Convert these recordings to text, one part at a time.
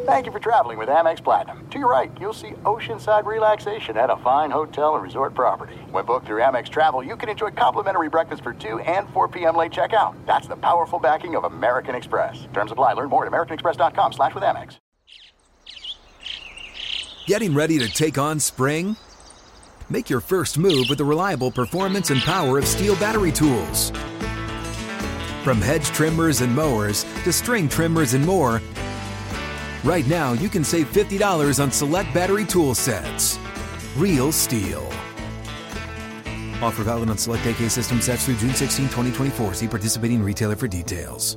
Thank you for traveling with Amex Platinum. To your right, you'll see oceanside relaxation at a fine hotel and resort property. When booked through Amex Travel, you can enjoy complimentary breakfast for 2 and 4 p.m. late checkout. That's the powerful backing of American Express. Terms apply. Learn more at americanexpress.com/withAmex. Getting ready to take on spring? Make your first move with the reliable performance and power of Steel battery tools. From hedge trimmers and mowers to string trimmers and more, right now you can save $50 on select battery tool sets. Real Steel. Offer valid on select AK system sets through June 16, 2024. See participating retailer for details.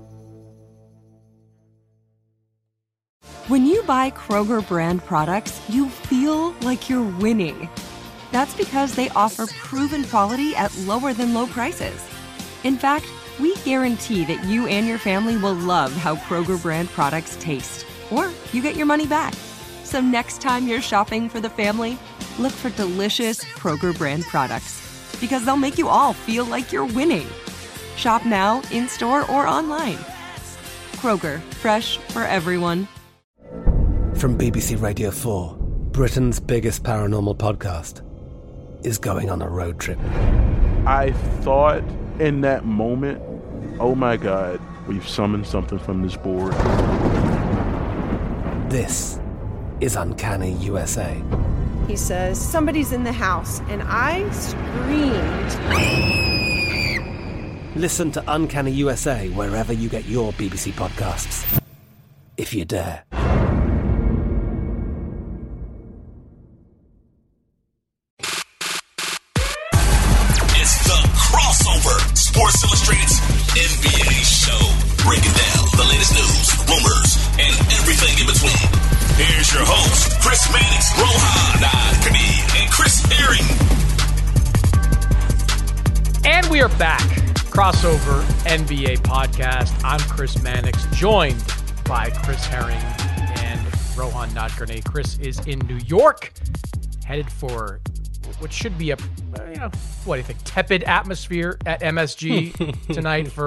When you buy Kroger brand products, you feel like you're winning. That's because they offer proven quality at lower than low prices. In fact, we guarantee that you and your family will love how Kroger brand products taste, or you get your money back. So next time you're shopping for the family, look for delicious Kroger brand products, because they'll make you all feel like you're winning. Shop now, in-store, or online. Kroger, fresh for everyone. From BBC Radio 4, Britain's biggest paranormal podcast is going on a road trip. I thought in that moment, oh my God, we've summoned something from this board. This is Uncanny USA. He says, somebody's in the house, and I screamed. Listen to Uncanny USA wherever you get your BBC podcasts, if you dare. Sports Illustrated's NBA show, breaking down the latest news, rumors, and everything in between. Here's your host, Chris Mannix, Rohan Nadkarni, and Chris Herring. And we are back. Crossover NBA podcast. I'm Chris Mannix, joined by Chris Herring and Rohan Nadkarni. Chris is in New York, headed for what should be a, what do you think, tepid atmosphere at MSG tonight for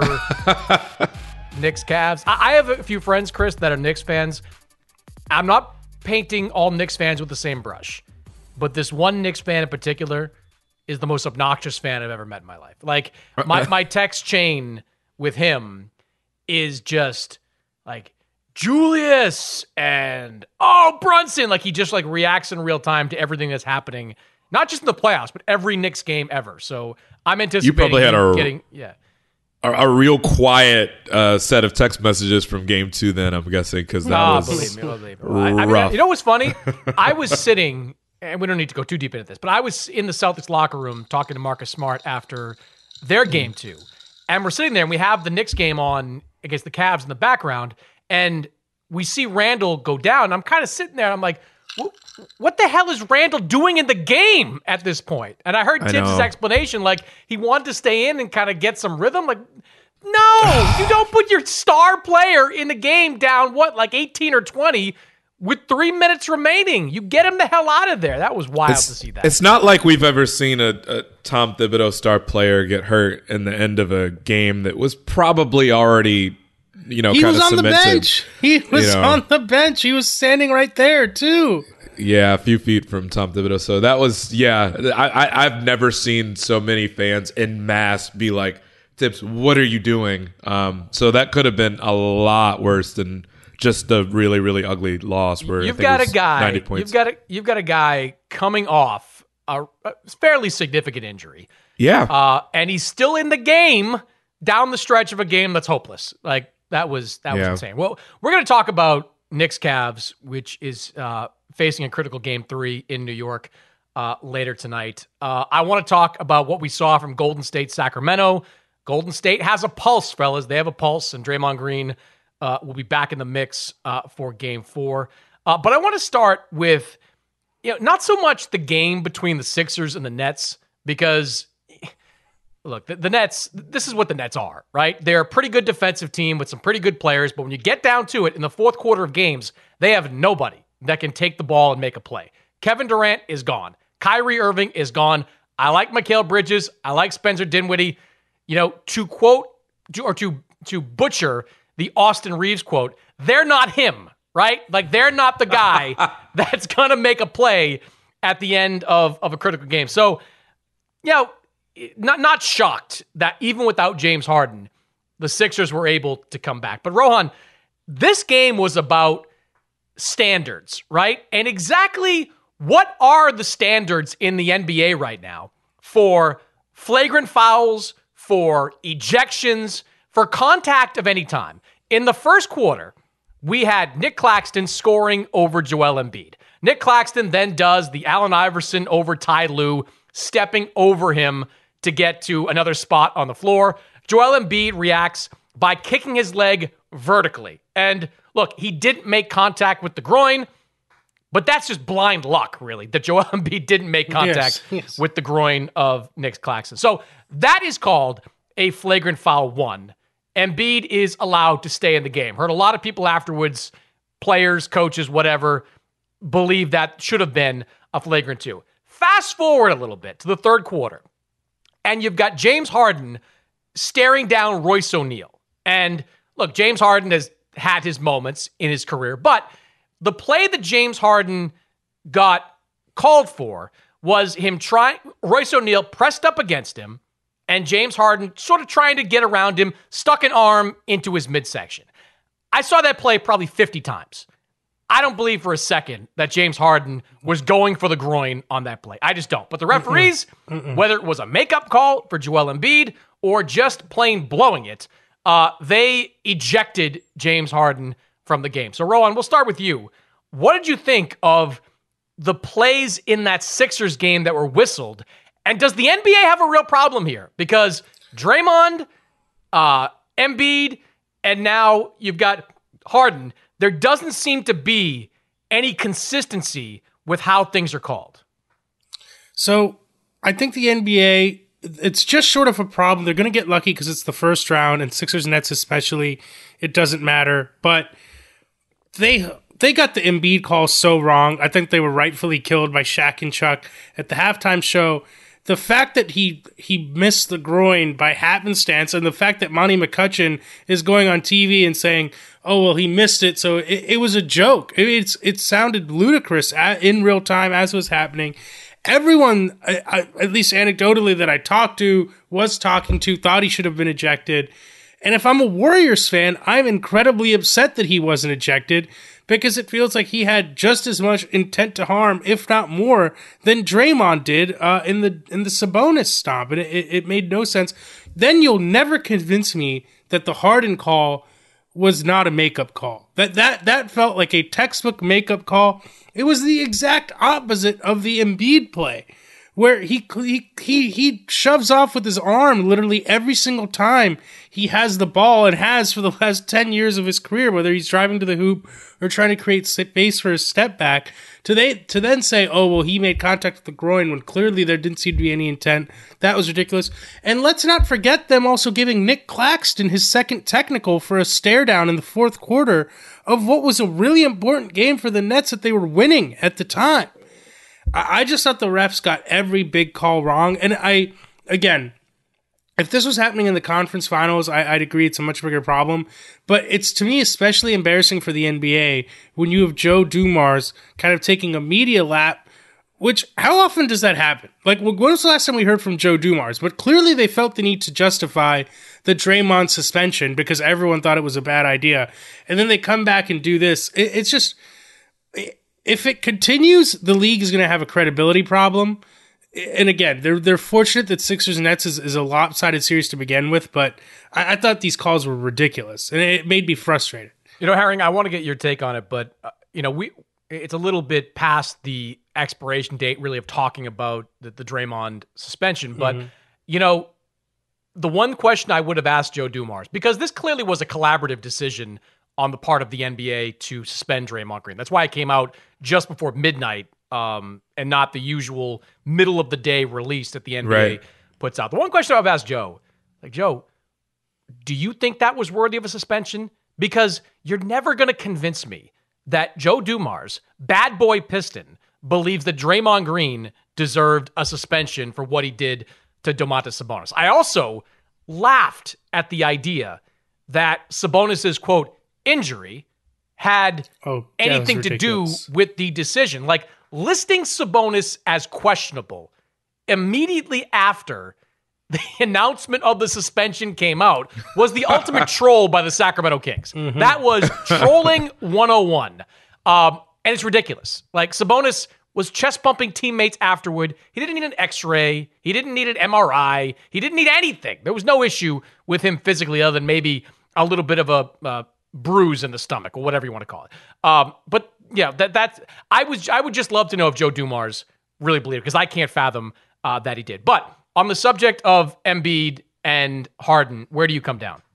Knicks Cavs. I have a few friends, Chris, that are Knicks fans. I'm not painting all Knicks fans with the same brush, but this one Knicks fan in particular is the most obnoxious fan I've ever met in my life. Like, my text chain with him is just like, Julius and, Brunson. Like, he just like reacts in real time to everything that's happening. Not just in the playoffs, but every Knicks game ever. So I'm anticipating you probably had a real quiet set of text messages from Game 2 then, I'm guessing, because that was believe me. rough. I mean, you know what's funny? I was sitting, and we don't need to go too deep into this, but I was in the Celtics locker room talking to Marcus Smart after their Game 2. And we're sitting there, and we have the Knicks game on against the Cavs in the background, and we see Randall go down. I'm kind of sitting there, and I'm like, what the hell is Randall doing in the game at this point? And I heard Tibbs' explanation, like he wanted to stay in and kind of get some rhythm. Like, no, you don't put your star player in the game down, like 18 or 20 with 3 minutes remaining. You get him the hell out of there. That was wild to see that. It's not like we've ever seen a Tom Thibodeau star player get hurt in the end of a game that was probably already he was on the bench. He was on the bench. He was standing right there too. Yeah, a few feet from Tom Thibodeau. So that was, I've never seen so many fans en masse be like, Tibbs, what are you doing? So that could have been a lot worse than just the really, really ugly loss where you've got a guy, 90 points. You've got a guy coming off a fairly significant injury. Yeah. And he's still in the game down the stretch of a game that's hopeless. Like, that was insane. Well, we're going to talk about Knicks Cavs, which is facing a critical Game 3 in New York later tonight. I want to talk about what we saw from Golden State Sacramento. Golden State has a pulse, fellas. They have a pulse, and Draymond Green will be back in the mix for Game 4. But I want to start with, not so much the game between the Sixers and the Nets, because look, the Nets, this is what the Nets are, right? They're a pretty good defensive team with some pretty good players, but when you get down to it in the fourth quarter of games, they have nobody that can take the ball and make a play. Kevin Durant is gone. Kyrie Irving is gone. I like Mikal Bridges. I like Spencer Dinwiddie. To quote, or to butcher the Austin Reeves quote, they're not him. right? Like, they're not the guy that's going to make a play at the end of a critical game. So, not shocked that even without James Harden, the Sixers were able to come back. But Rohan, this game was about standards, right? And exactly what are the standards in the NBA right now for flagrant fouls, for ejections, for contact of any time? In the first quarter, we had Nick Claxton scoring over Joel Embiid. Nick Claxton then does the Allen Iverson over Ty Lue, stepping over him to get to another spot on the floor. Joel Embiid reacts by kicking his leg vertically. And look, he didn't make contact with the groin, but that's just blind luck, really, that Joel Embiid didn't make contact with the groin of Nick Claxton. So that is called a flagrant foul 1. Embiid is allowed to stay in the game. Heard a lot of people afterwards, players, coaches, whatever, believe that should have been a flagrant 2. Fast forward a little bit to the third quarter, and you've got James Harden staring down Royce O'Neal. And look, James Harden has had his moments in his career, but the play that James Harden got called for was him Royce O'Neal pressed up against him, and James Harden sort of trying to get around him, stuck an arm into his midsection. I saw that play probably 50 times. I don't believe for a second that James Harden was going for the groin on that play. I just don't. But the referees, whether it was a makeup call for Joel Embiid or just plain blowing it, they ejected James Harden from the game. So, Rohan, we'll start with you. What did you think of the plays in that Sixers game that were whistled? And does the NBA have a real problem here? Because Draymond, Embiid, and now you've got Harden, there doesn't seem to be any consistency with how things are called. So I think the NBA, it's just short of a problem. They're going to get lucky because it's the first round, and Sixers Nets especially, it doesn't matter. But they got the Embiid call so wrong. I think they were rightfully killed by Shaq and Chuck at the halftime show. The fact that he missed the groin by happenstance, and the fact that Monty McCutcheon is going on TV and saying, "Oh well, he missed it," so it was a joke. It sounded ludicrous in real time as it was happening. Everyone, at least anecdotally that I talked to, was talking to, thought he should have been ejected. And if I'm a Warriors fan, I'm incredibly upset that he wasn't ejected, because it feels like he had just as much intent to harm, if not more, than Draymond did in the Sabonis stomp. And it made no sense. Then you'll never convince me that the Harden call was not a makeup call. That felt like a textbook makeup call. It was the exact opposite of the Embiid play, where he shoves off with his arm literally every single time he has the ball, and has for the last 10 years of his career, whether he's driving to the hoop or trying to create space for his step back, to then say, oh, well, he made contact with the groin when clearly there didn't seem to be any intent. That was ridiculous. And let's not forget them also giving Nick Claxton his second technical for a stare down in the fourth quarter of what was a really important game for the Nets that they were winning at the time. I just thought the refs got every big call wrong. And again, if this was happening in the conference finals, I'd agree it's a much bigger problem. But it's, to me, especially embarrassing for the NBA when you have Joe Dumars kind of taking a media lap, which, how often does that happen? Like, when was the last time we heard from Joe Dumars? But clearly they felt the need to justify the Draymond suspension because everyone thought it was a bad idea. And then they come back and do this. It's just, if it continues, the league is going to have a credibility problem. And again, they're fortunate that Sixers Nets is a lopsided series to begin with, but I thought these calls were ridiculous, and it made me frustrated. You know, Herring, I want to get your take on it, but it's a little bit past the expiration date, really, of talking about the Draymond suspension. But the one question I would have asked Joe Dumars, because this clearly was a collaborative decision on the part of the NBA to suspend Draymond Green. That's why it came out just before midnight. And not the usual middle of the day release that the NBA puts out. The one question I've asked Joe, Joe, do you think that was worthy of a suspension? Because you're never going to convince me that Joe Dumars, bad boy Piston, believes that Draymond Green deserved a suspension for what he did to Domantas Sabonis. I also laughed at the idea that Sabonis's, quote, injury had anything to do with the decision. Like, listing Sabonis as questionable immediately after the announcement of the suspension came out was the ultimate troll by the Sacramento Kings. Mm-hmm. That was trolling 101. And it's ridiculous. Like, Sabonis was chest-bumping teammates afterward. He didn't need an X-ray. He didn't need an MRI. He didn't need anything. There was no issue with him physically other than maybe a little bit of a bruise in the stomach or whatever you want to call it. But yeah, that's I would just love to know if Joe Dumars really believed it, because I can't fathom that he did. But on the subject of Embiid and Harden, where do you come down?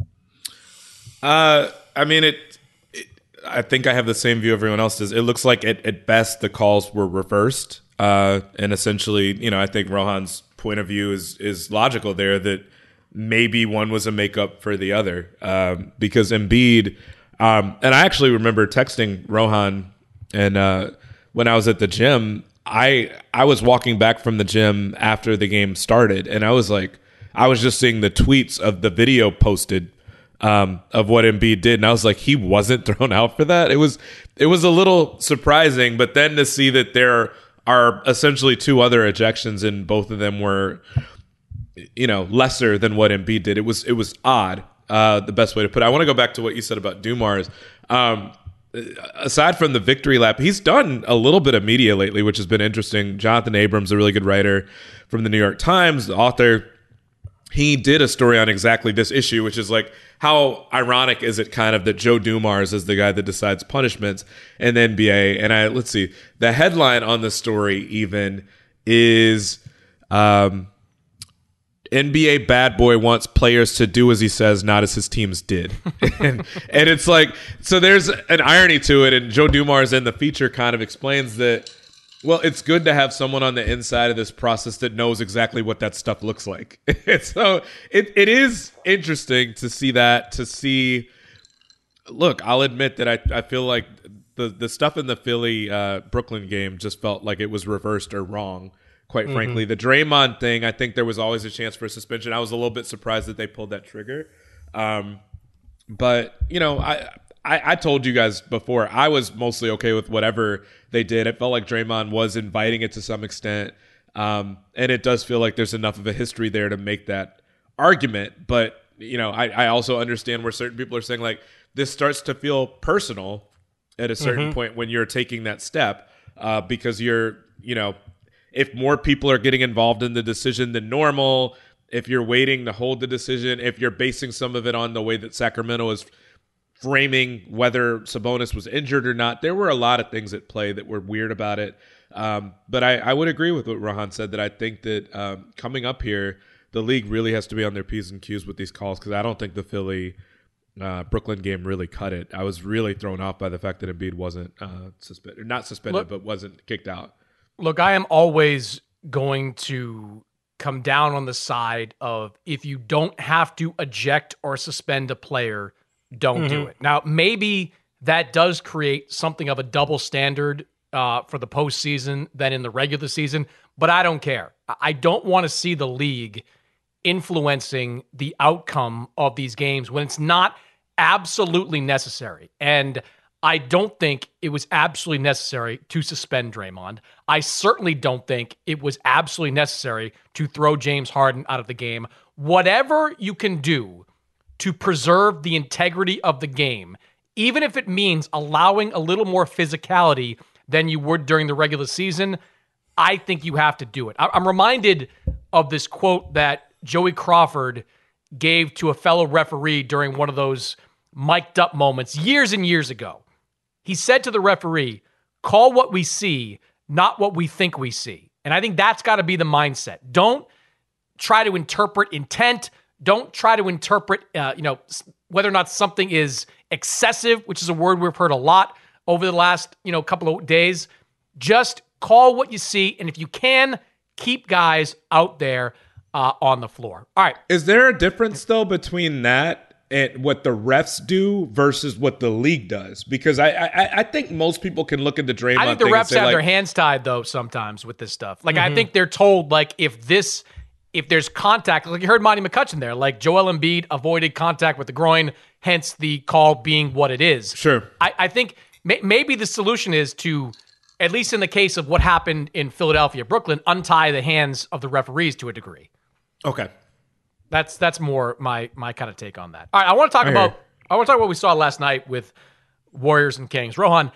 I mean, I think I have the same view everyone else does. It looks like at best the calls were reversed. And essentially, I think Rohan's point of view is logical there, that maybe one was a makeup for the other. Because Embiid, and I actually remember texting Rohan, and when I was at the gym, I was walking back from the gym after the game started, and I was just seeing the tweets of the video posted of what Embiid did, and I was like, he wasn't thrown out for that. It was a little surprising, but then to see that there are essentially two other ejections and both of them were, lesser than what Embiid did. It was odd. The best way to put it. I want to go back to what you said about Dumars. Aside from the victory lap, he's done a little bit of media lately, which has been interesting. Jonathan Abrams, a really good writer from the New York Times, the author, he did a story on exactly this issue, which is like, how ironic is it kind of that Joe Dumars is the guy that decides punishments in the NBA? And let's see, the headline on the story even is NBA bad boy wants players to do as he says, not as his teams did. and it's like, so there's an irony to it. And Joe Dumars in the feature kind of explains that, well, it's good to have someone on the inside of this process that knows exactly what that stuff looks like. So it is interesting to see that, look, I'll admit that I feel like the stuff in the Philly Brooklyn game just felt like it was reversed or wrong, quite frankly. The Draymond thing, I think there was always a chance for a suspension. I was a little bit surprised that they pulled that trigger. But, I told you guys before, I was mostly okay with whatever they did. It felt like Draymond was inviting it to some extent. And it does feel like there's enough of a history there to make that argument. But, I also understand where certain people are saying, like, this starts to feel personal at a certain point when you're taking that step, because you're, if more people are getting involved in the decision than normal, if you're waiting to hold the decision, if you're basing some of it on the way that Sacramento is framing whether Sabonis was injured or not. There were a lot of things at play that were weird about it. But I would agree with what Rohan said, that I think that coming up here, the league really has to be on their P's and Q's with these calls, because I don't think the Philly Brooklyn game really cut it. I was really thrown off by the fact that Embiid wasn't suspended, but wasn't kicked out. Look, I am always going to come down on the side of, if you don't have to eject or suspend a player, don't do it. Now, maybe that does create something of a double standard for the postseason than in the regular season, but I don't care. I don't want to see the league influencing the outcome of these games when it's not absolutely necessary. And I don't think it was absolutely necessary to suspend Draymond. I certainly don't think it was absolutely necessary to throw James Harden out of the game. Whatever you can do to preserve the integrity of the game, even if it means allowing a little more physicality than you would during the regular season, I think you have to do it. I'm reminded of this quote that Joey Crawford gave to a fellow referee during one of those mic'd up moments years and years ago. He said to the referee, "Call what we see, not what we think we see." And I think that's got to be the mindset. Don't try to interpret intent. Don't try to interpret, whether or not something is excessive, which is a word we've heard a lot over the last, couple of days. Just call what you see, and if you can, keep guys out there on the floor. All right. Is there a difference, though, between that and what the refs do versus what the league does? Because I think most people can look at the Draymond thing. I think the refs have their hands tied, though, sometimes with this stuff. Like, I think they're told, like, if this if there's contact, like you heard Monty McCutcheon there, like Joel Embiid avoided contact with the groin, hence the call being what it is. Sure. I think maybe the solution is to, at least in the case of what happened in Philadelphia, Brooklyn, untie the hands of the referees to a degree. Okay. That's more my kind of take on that. All right, I want to talk about what we saw last night with Warriors and Kings. Rohan,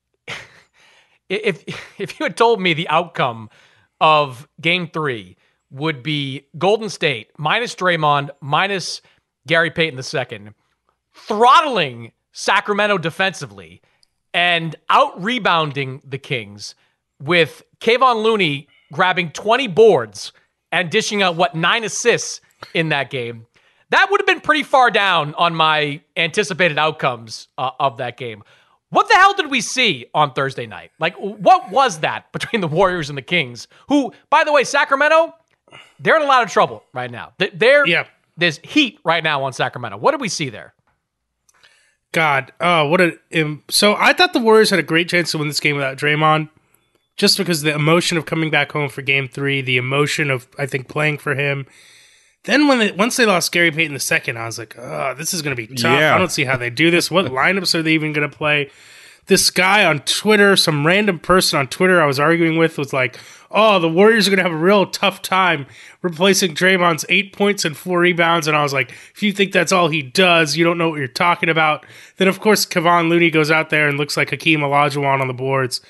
if you had told me the outcome of Game 3 would be Golden State minus Draymond, minus Gary Payton II, throttling Sacramento defensively and out-rebounding the Kings with Kevon Looney grabbing 20 boards and dishing out, 9 assists in that game, that would have been pretty far down on my anticipated outcomes of that game. What the hell did we see on Thursday night? Like, what was that between the Warriors and the Kings? Who, by the way, Sacramento, they're in a lot of trouble right now. There's heat right now on Sacramento. What did we see there? God, so I thought the Warriors had a great chance to win this game without Draymond, just because the emotion of coming back home for Game 3, the emotion of, I think, playing for him. Then once they lost Gary Payton II, I was like, oh, this is going to be tough. Yeah. I don't see how they do this. What lineups are they even going to play? This guy on Twitter, some random person on Twitter I was arguing with, was like, oh, the Warriors are going to have a real tough time replacing Draymond's 8 points and 4 rebounds. And I was like, if you think that's all he does, you don't know what you're talking about. Then, of course, Kevon Looney goes out there and looks like Hakeem Olajuwon on the boards.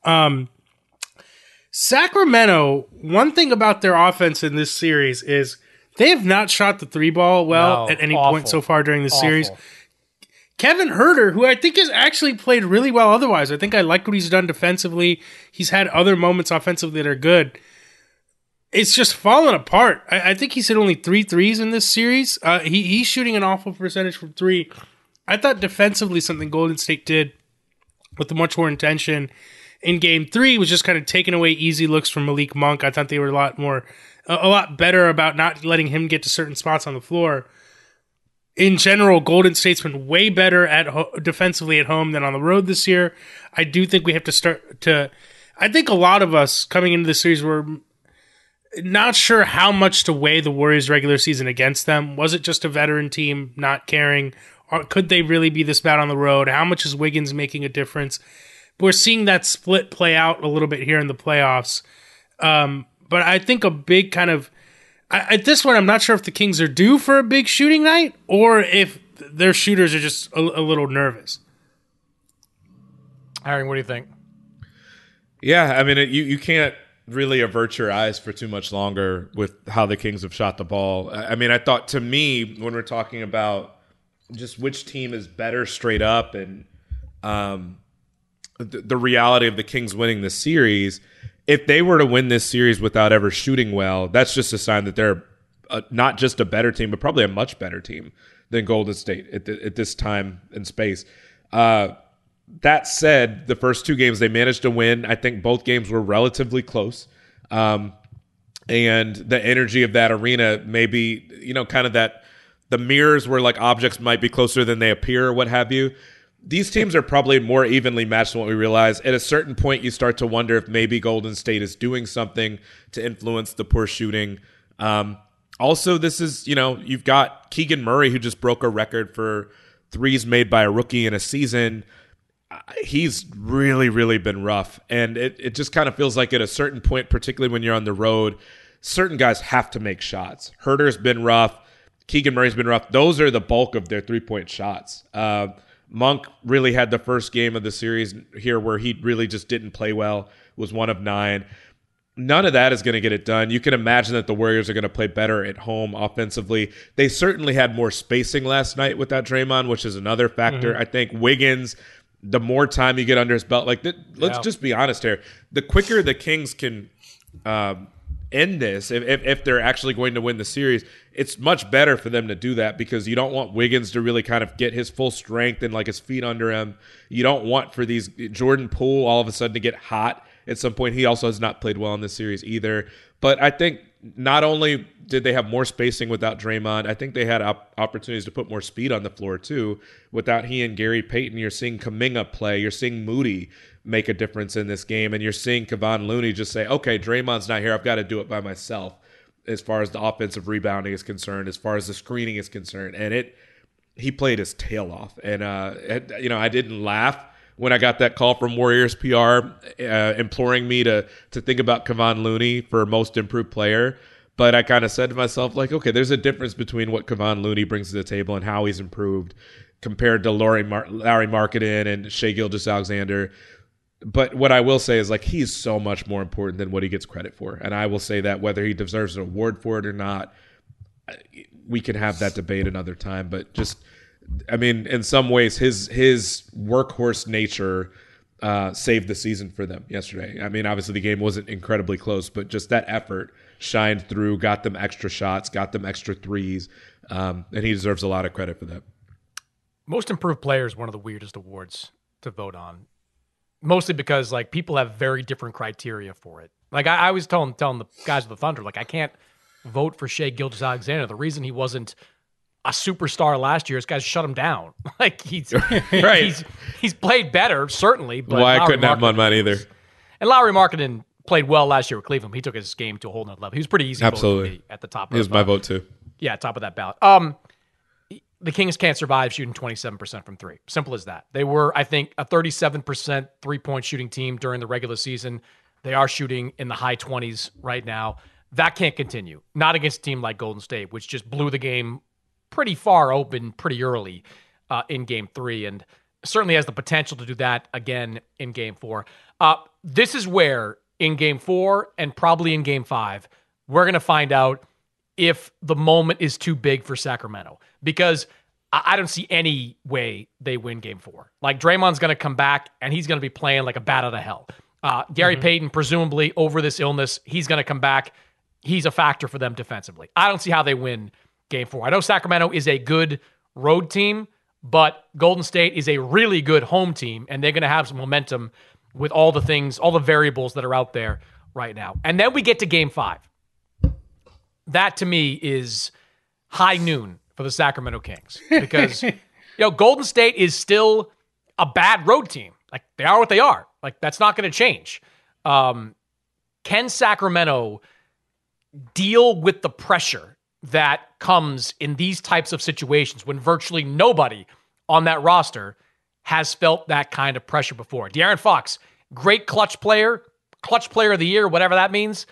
Sacramento, one thing about their offense in this series is they have not shot the 3-ball well at any point so far during the series. Kevin Huerter, who I think has actually played really well otherwise. I think I like what he's done defensively. He's had other moments offensively that are good. It's just fallen apart. I think he's hit only 3 threes in this series. He's shooting an awful percentage from 3. I thought defensively something Golden State did with much more intention in Game 3 was just kind of taking away easy looks from Malik Monk. I thought they were a lot better about not letting him get to certain spots on the floor. In general, Golden State's been way better defensively at home than on the road this year. I do think we have to start to... I think a lot of us coming into the series were not sure how much to weigh the Warriors' regular season against them. Was it just a veteran team not caring? Or could they really be this bad on the road? How much is Wiggins making a difference? We're seeing that split play out a little bit here in the playoffs. But I think a big kind of... At this point, I'm not sure if the Kings are due for a big shooting night or if their shooters are just a little nervous. Aaron, what do you think? Yeah, I mean, you can't really avert your eyes for too much longer with how the Kings have shot the ball. I mean, I thought, to me, when we're talking about just which team is better straight up and the reality of the Kings winning this series, if they were to win this series without ever shooting well, that's just a sign that they're not just a better team, but probably a much better team than Golden State at this time and space. That said, the first 2 games they managed to win. I think both games were relatively close. And the energy of that arena maybe, kind of that the mirrors where like objects might be closer than they appear or what have you. These teams are probably more evenly matched than what we realize. At a certain point, you start to wonder if maybe Golden State is doing something to influence the poor shooting. Also, this is, you've got Keegan Murray, who just broke a record for threes made by a rookie in a season. He's really, really been rough. And it just kind of feels like at a certain point, particularly when you're on the road, certain guys have to make shots. Herter's been rough. Keegan Murray's been rough. Those are the bulk of their 3-point shots. Monk really had the first game of the series here where he really just didn't play well, was 1 of 9. None of that is going to get it done. You can imagine that the Warriors are going to play better at home offensively. They certainly had more spacing last night without Draymond, which is another factor. I think Wiggins, the more time you get under his belt, let's just be honest here. The quicker the Kings can end this, if they're actually going to win the series, it's much better for them to do that because you don't want Wiggins to really kind of get his full strength and like his feet under him. You don't want for these Jordan Poole all of a sudden to get hot at some point. He also has not played well in this series either. But I think not only did they have more spacing without Draymond, I think they had opportunities to put more speed on the floor too. Without he and Gary Payton, you're seeing Kuminga play. You're seeing Moody make a difference in this game. And you're seeing Kevon Looney just say, okay, Draymond's not here. I've got to do it by myself. as far as the offensive rebounding is concerned, as far as the screening is concerned, and he played his tail off. And I didn't laugh when I got that call from Warriors PR imploring me to think about Kevon Looney for most improved player. But I kind of said to myself, like, okay, there's a difference between what Kevon Looney brings to the table and how he's improved compared to Larry Markkanen and Shai Gilgeous-Alexander. But what I will say is, like, he's so much more important than what he gets credit for. And I will say that whether he deserves an award for it or not, we can have that debate another time. But just, I mean, in some ways, his workhorse nature saved the season for them yesterday. I mean, obviously the game wasn't incredibly close, but just that effort shined through, got them extra shots, got them extra threes, and he deserves a lot of credit for that. Most improved player is one of the weirdest awards to vote on, mostly because, like, people have very different criteria for it. Like, I was telling the guys of the Thunder, like, I can't vote for Shai Gilgeous-Alexander. The reason he wasn't a superstar last year is guys shut him down. Like, he's right. he's played better, certainly. But I couldn't have him on either. And Lauri Markkanen played well last year with Cleveland. He took his game to a whole nother level. He was pretty easy. Absolutely. At the top. He was my vote too. Yeah, top of that ballot. The Kings can't survive shooting 27% from three. Simple as that. They were, I think, a 37% three-point shooting team during the regular season. They are shooting in the high 20s right now. That can't continue. Not against a team like Golden State, which just blew the game pretty far open pretty early in Game 3, and certainly has the potential to do that again in Game 4. This is where, in Game 4 and probably in Game 5, we're going to find out if the moment is too big for Sacramento, because I don't see any way they win Game 4. Like, Draymond's going to come back, and he's going to be playing like a bat out of hell. Gary Payton, presumably over this illness, he's going to come back. He's a factor for them defensively. I don't see how they win Game 4. I know Sacramento is a good road team, but Golden State is a really good home team, and they're going to have some momentum with all the things, all the variables that are out there right now. And then we get to Game 5. That, to me, is high noon for the Sacramento Kings, because Golden State is still a bad road team. Like, they are what they are. Like, that's not going to change. Can Sacramento deal with the pressure that comes in these types of situations when virtually nobody on that roster has felt that kind of pressure before? De'Aaron Fox, great clutch player of the year, whatever that means.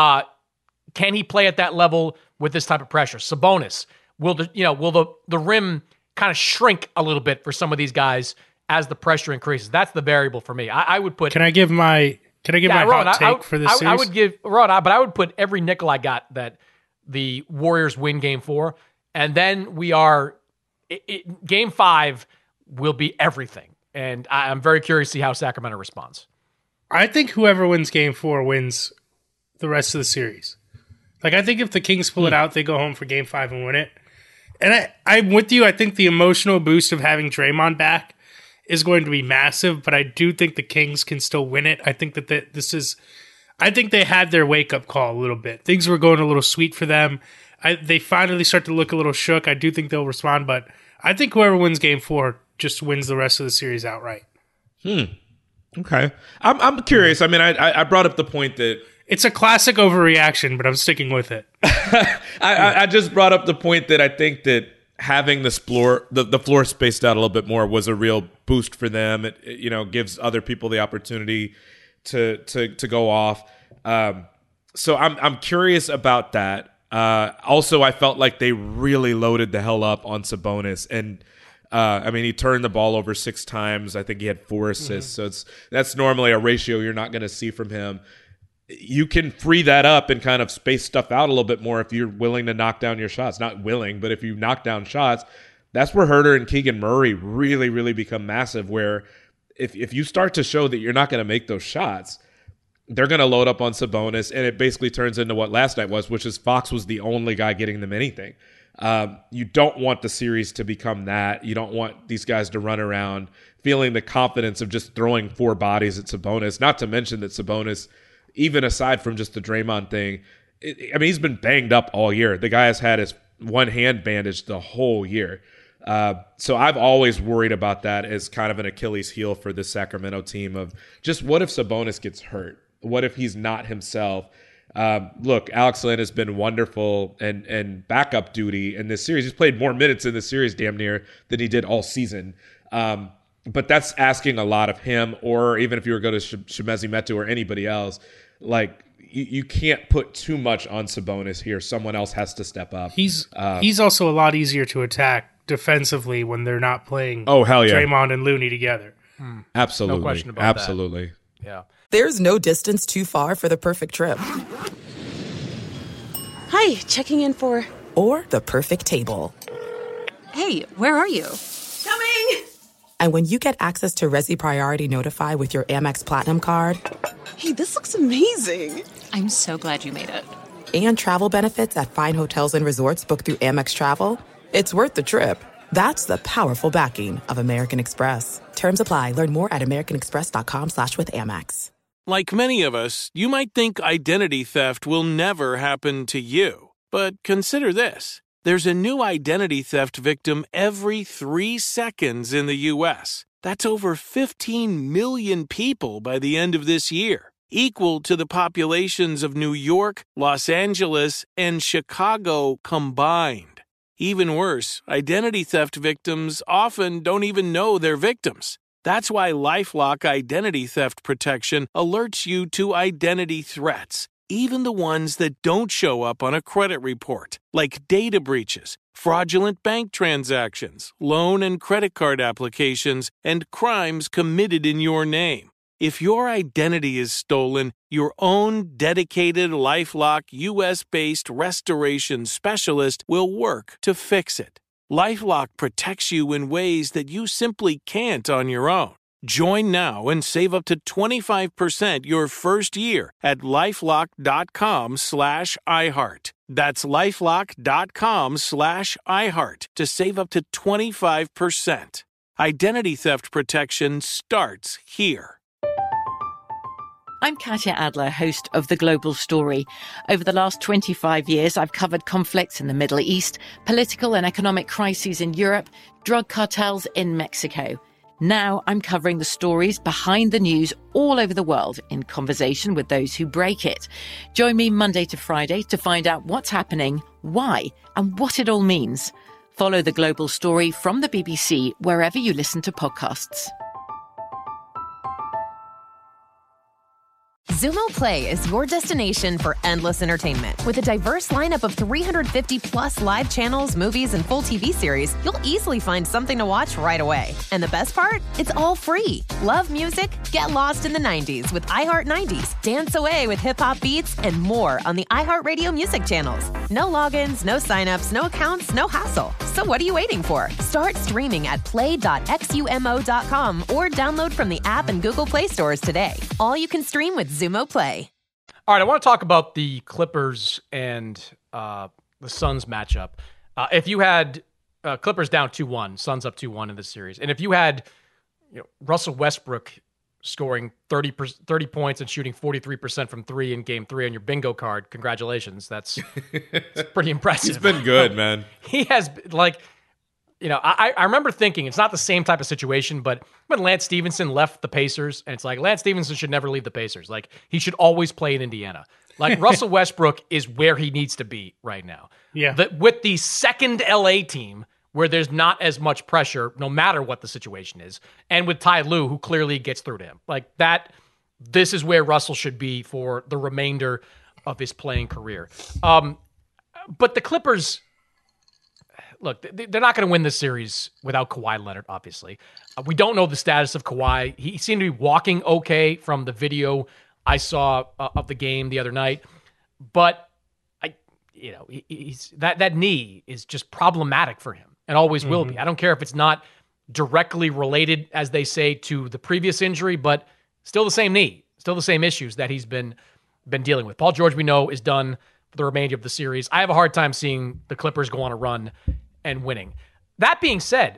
Can he play at that level with this type of pressure? Sabonis, will the rim kind of shrink a little bit for some of these guys as the pressure increases? That's the variable for me. I would put. Can I give my hot take for this series? I would give Ron, but I would put every nickel I got that the Warriors win Game 4, and then we are Game 5 will be everything, and I'm very curious to see how Sacramento responds. I think whoever wins Game 4 wins the rest of the series. Like, I think if the Kings pull it out, they go home for Game 5 and win it. And I'm with you. I think the emotional boost of having Draymond back is going to be massive, but I do think the Kings can still win it. I think that I think they had their wake-up call a little bit. Things were going a little sweet for them. They finally start to look a little shook. I do think they'll respond, but I think whoever wins Game 4 just wins the rest of the series outright. Okay. I'm curious. I mean, I brought up the point that it's a classic overreaction, but I'm sticking with it. I just brought up the point that I think that having the floor spaced out a little bit more was a real boost for them. It gives other people the opportunity to go off. So I'm curious about that. Also, I felt like they really loaded the hell up on Sabonis, and he turned the ball over 6 times. I think he had 4 assists. So that's normally a ratio you're not going to see from him. You can free that up and kind of space stuff out a little bit more if you're willing to knock down your shots. Not willing, but if you knock down shots, that's where Huerter and Keegan Murray really, really become massive, where if you start to show that you're not going to make those shots, they're going to load up on Sabonis, and it basically turns into what last night was, which is Fox was the only guy getting them anything. You don't want the series to become that. You don't want these guys to run around feeling the confidence of just throwing 4 bodies at Sabonis, not to mention that Sabonis, even aside from just the Draymond thing, he's been banged up all year. The guy has had his one hand bandaged the whole year. So I've always worried about that as kind of an Achilles heel for this Sacramento team of just what if Sabonis gets hurt? What if he's not himself? Look, Alex Lynn has been wonderful and backup duty in this series. He's played more minutes in this series damn near than he did all season. But that's asking a lot of him, or even if you were going to Chimezie Metu or anybody else, like you can't put too much on Sabonis here. Someone else has to step up. He's also a lot easier to attack defensively when they're not playing Draymond and Looney together. Absolutely. No question about Absolutely. that. Yeah. There's no distance too far for the perfect trip. Hi, checking in for... Or the perfect table. Hey, where are you? Coming! And when you get access to Resi Priority Notify with your Amex Platinum card... Hey, this looks amazing. I'm so glad you made it. And travel benefits at fine hotels and resorts booked through Amex Travel, it's worth the trip. That's the powerful backing of American Express. Terms apply. Learn more at americanexpress.com/withAmex. Like many of us, you might think identity theft will never happen to you. But consider this. There's a new identity theft victim every 3 seconds in the U.S. That's over 15 million people by the end of this year, equal to the populations of New York, Los Angeles, and Chicago combined. Even worse, identity theft victims often don't even know they're victims. That's why LifeLock Identity Theft Protection alerts you to identity threats, even the ones that don't show up on a credit report, like data breaches, fraudulent bank transactions, loan and credit card applications, and crimes committed in your name. If your identity is stolen, your own dedicated LifeLock U.S.-based restoration specialist will work to fix it. LifeLock protects you in ways that you simply can't on your own. Join now and save up to 25% your first year at LifeLock.com/iHeart. That's LifeLock.com/iHeart to save up to 25%. Identity theft protection starts here. I'm Katya Adler, host of The Global Story. Over the last 25 years, I've covered conflicts in the Middle East, political and economic crises in Europe, drug cartels in Mexico. Now I'm covering the stories behind the news all over the world in conversation with those who break it. Join me Monday to Friday to find out what's happening, why, and what it all means. Follow The Global Story from the BBC wherever you listen to podcasts. Xumo Play is your destination for endless entertainment. With a diverse lineup of 350 plus live channels, movies, and full TV series, you'll easily find something to watch right away. And the best part? It's all free. Love music? Get lost in the 90s with iHeart 90s, dance away with hip-hop beats, and more on the iHeartRadio music channels. No logins, no signups, no accounts, no hassle. So what are you waiting for? Start streaming at play.xumo.com or download from the app and Google Play stores today. All you can stream with Xumo Play. All right, I want to talk about the Clippers and the Suns matchup. If you had Clippers down 2-1, Suns up 2-1 in this series, and if you had Russell Westbrook scoring 30 points and shooting 43% from three in Game 3 on your bingo card, congratulations. That's pretty impressive. He's been good, man. He has, I remember thinking it's not the same type of situation, but when Lance Stevenson left the Pacers, and it's like Lance Stevenson should never leave the Pacers. Like, he should always play in Indiana. Like, Russell Westbrook is where he needs to be right now. Yeah. With the second LA team, where there's not as much pressure, no matter what the situation is, and with Ty Lue, who clearly gets through to him. Like, this is where Russell should be for the remainder of his playing career. But the Clippers, look, they're not going to win this series without Kawhi Leonard, obviously. We don't know the status of Kawhi. He seemed to be walking okay from the video I saw of the game the other night. But, that knee is just problematic for him and always will be. I don't care if it's not directly related, as they say, to the previous injury, but still the same knee, still the same issues that he's been dealing with. Paul George, we know, is done for the remainder of the series. I have a hard time seeing the Clippers go on a run and winning. That being said,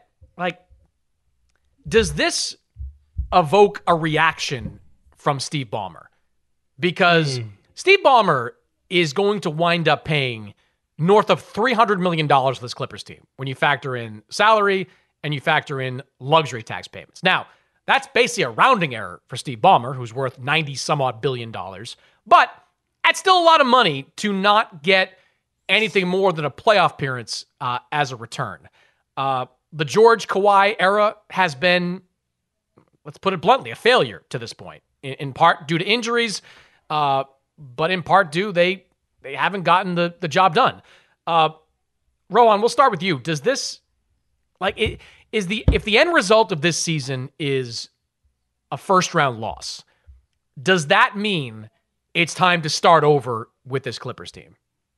does this evoke a reaction from Steve Ballmer? Because Steve Ballmer is going to wind up paying north of $300 million for this Clippers team when you factor in salary and you factor in luxury tax payments. Now, that's basically a rounding error for Steve Ballmer, who's worth $90-some-odd billion. But at that's still a lot of money to not get anything more than a playoff appearance as a return. The George Kawhi era has been, let's put it bluntly, a failure to this point, in part due to injuries, but in part due they haven't gotten the job done. Rohan, we'll start with you. Does this, if the end result of this season is a first-round loss, does that mean it's time to start over with this Clippers team?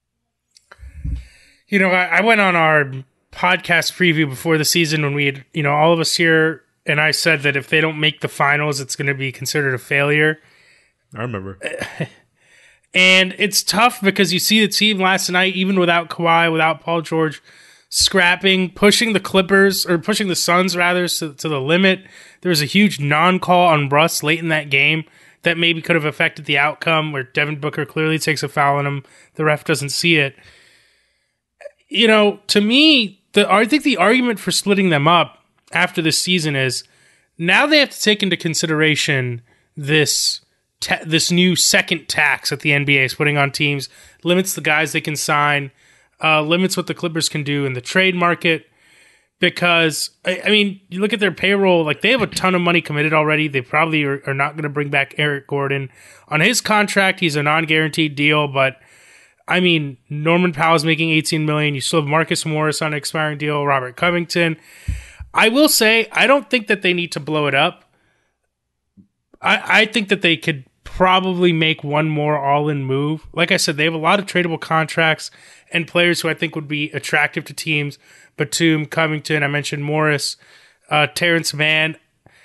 You know, I went on our podcast preview before the season when we had, all of us here, and I said that if they don't make the finals, it's going to be considered a failure. I remember. And it's tough because you see the team last night, even without Kawhi, without Paul George, scrapping, pushing the Suns rather to the limit. There was a huge non-call on Russ late in that game that maybe could have affected the outcome, where Devin Booker clearly takes a foul on him. The ref doesn't see it. To me, I think the argument for splitting them up after this season is now they have to take into consideration this new second tax that the NBA is putting on teams, limits the guys they can sign, limits what the Clippers can do in the trade market. Because, you look at their payroll, they have a ton of money committed already. They probably are not going to bring back Eric Gordon. On his contract, he's a non-guaranteed deal, but Norman Powell's making $18 million. You still have Marcus Morris on an expiring deal, Robert Covington. I will say, I don't think that they need to blow it up. I think that they could probably make one more all-in move. Like I said, they have a lot of tradable contracts and players who I think would be attractive to teams. Batum, Covington, I mentioned Morris, Terrence Mann.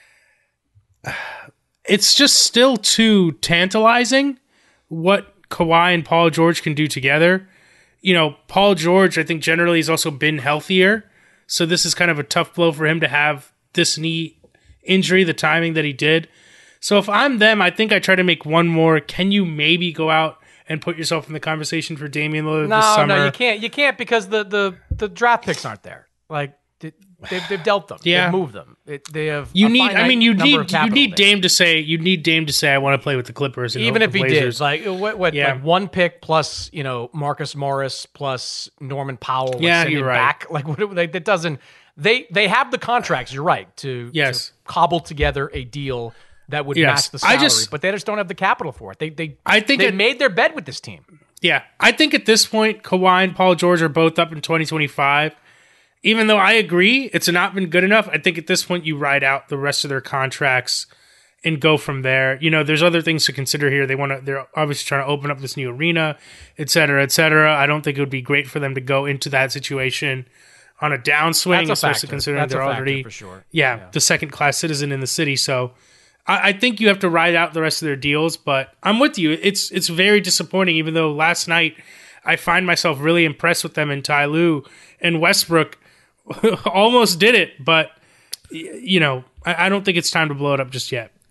It's just still too tantalizing what Kawhi and Paul George can do together. Paul George, I think generally has also been healthier. So this is kind of a tough blow for him to have this knee injury, the timing that he did. So if I'm them, I think I try to make one more. Can you maybe go out and put yourself in the conversation for Damian Lillard this summer? No, you can't. You can't because the draft picks aren't there. They've dealt them. Yeah. They've moved them. They have. You need Dame to say. You need Dame to say, I want to play with the Clippers. And even if he Blazers. did, Yeah. one pick plus Marcus Morris plus Norman Powell. Yeah, you're right. Back. That doesn't. They have the contracts. You're right to cobble together a deal that would match the salary, but they just don't have the capital for it. They made their bed with this team. Yeah, I think at this point, Kawhi and Paul George are both up in 2025. Even though I agree it's not been good enough, I think at this point you ride out the rest of their contracts and go from there. There's other things to consider here. They're obviously trying to open up this new arena, et cetera, et cetera. I don't think it would be great for them to go into that situation on a downswing, especially considering they're already for sure. The second-class citizen in the city. So I think you have to ride out the rest of their deals, but I'm with you. It's very disappointing, even though last night I find myself really impressed with them, and Ty Lue and Westbrook almost did it, but I don't think it's time to blow it up just yet.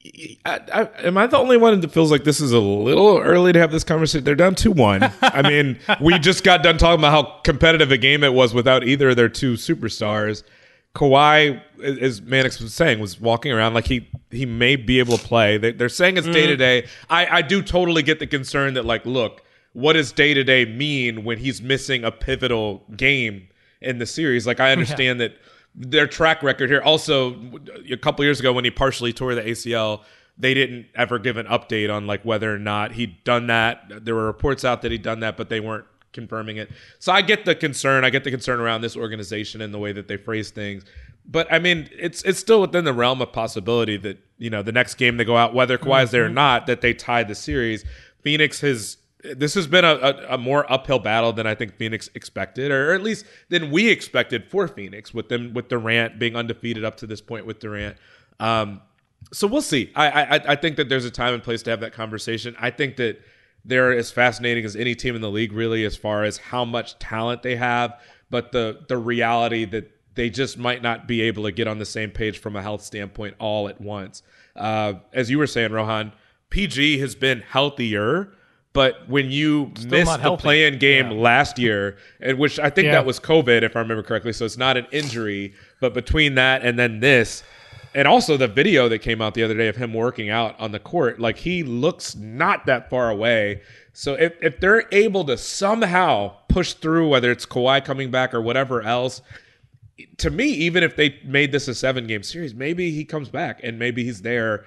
Am I the only one that feels like this is a little early to have this conversation? They're down 2-1. We just got done talking about how competitive a game it was without either of their two superstars. Kawhi, as Mannix was saying, was walking around like he may be able to play. They're saying it's day-to-day. I do totally get the concern that, look, what does day-to-day mean when he's missing a pivotal game in the series? I understand that their track record here. Also, a couple years ago when he partially tore the ACL, they didn't ever give an update on whether or not he'd done that. There were reports out that he'd done that, but they weren't confirming it. So I get the concern. I get the concern around this organization and the way that they phrase things. But it's still within the realm of possibility that the next game they go out, whether Kawhi is there or not, that they tie the series. Phoenix this has been a more uphill battle than I think Phoenix expected, or at least than we expected for Phoenix, with Durant being undefeated up to this point with Durant. So we'll see. I think that there's a time and place to have that conversation. I think that they're as fascinating as any team in the league, really, as far as how much talent they have, but the reality that they just might not be able to get on the same page from a health standpoint all at once. As you were saying, Rohan, PG has been healthier, but when you missed the play-in game last year, and which I think that was COVID, if I remember correctly, so it's not an injury, but between that and then this, And also the video that came out the other day of him working out on the court, like he looks not that far away. So if they're able to somehow push through, whether it's Kawhi coming back or whatever else, to me, even if they made this a 7-game series, maybe he comes back and maybe he's there.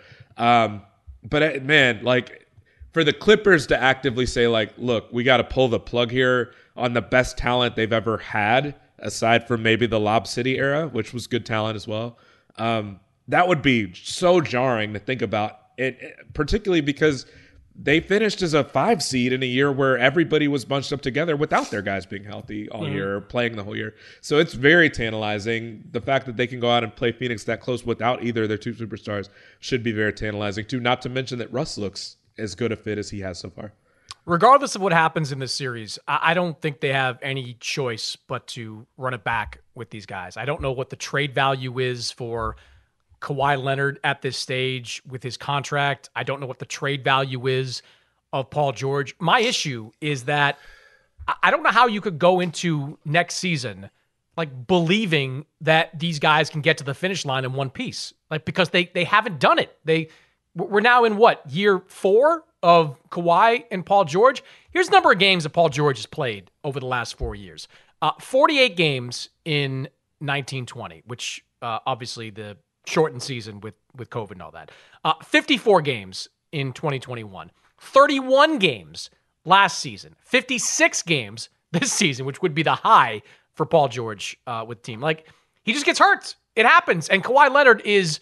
But man, like for the Clippers to actively say like, look, we got to pull the plug here on the best talent they've ever had, aside from maybe the Lob City era, which was good talent as well. That would be so jarring to think about it, particularly because they finished as a 5 seed in a year where everybody was bunched up together without their guys being healthy all year, playing the whole year. So it's very tantalizing. The fact that they can go out and play Phoenix that close without either of their 2 superstars should be very tantalizing too, not to mention that Russ looks as good a fit as he has so far. Regardless of what happens in this series, I don't think they have any choice but to run it back with these guys. I don't know what the trade value is for Kawhi Leonard at this stage with his contract. I don't know what the trade value is of Paul George. My issue is that I don't know how you could go into next season like believing that these guys can get to the finish line in one piece, like because they haven't done it. We're now in what, year 4 of Kawhi and Paul George? Here's the number of games that Paul George has played over the last 4 years. 48 games in 1920, which obviously the shortened season with COVID and all that. 54 games in 2021. 31 games last season. 56 games this season, which would be the high for Paul George with the team. Like, he just gets hurt. It happens. And Kawhi Leonard is,